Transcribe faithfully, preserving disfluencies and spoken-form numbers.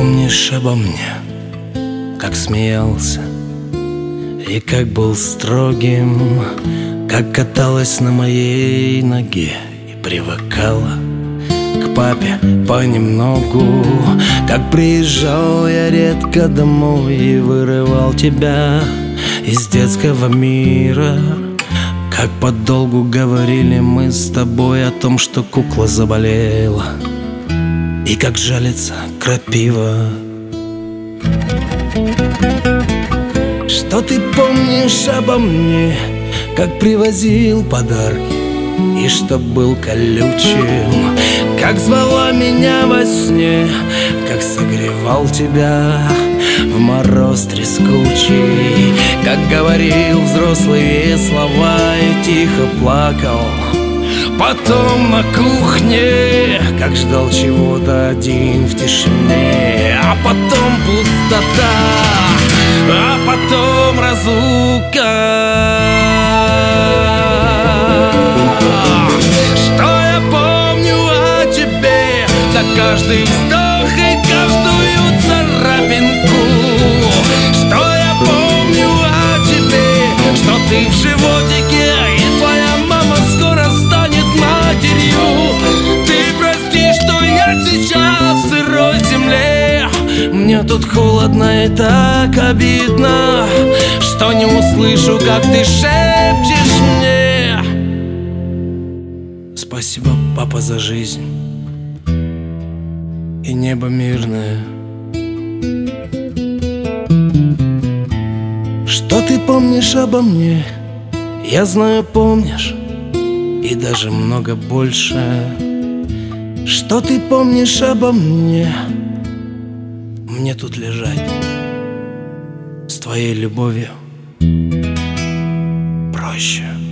помнишь обо мне, как смеялся и как был строгим, как каталась на моей ноге и привыкала к папе понемногу, как приезжал я редко домой и вырывал тебя из детского мира, как подолгу говорили мы с тобой о том, что кукла заболела, и как жалится крапива. Что ты помнишь обо мне, как привозил подарки и что был колючим, как звала меня во сне, как согревал тебя в мороз трескучий, как говорил взрослые слова и тихо плакал потом на кухне, как ждал чего-то один в тишине, а потом пустота, а потом разлука. Что я помню о тебе, да каждый вздох и каждую царапинку. Что я помню о тебе, что ты в животике, и твоя мама скоро станет матерью. Ты прости, что я сейчас в сырой земле. Мне тут холодно и так обидно, что не услышу, как ты шепчешь мне. Спасибо, папа, за жизнь и небо мирное. Что ты помнишь обо мне? Я знаю, помнишь, и даже много больше. Что ты помнишь обо мне? Мне тут лежать с твоей любовью проще.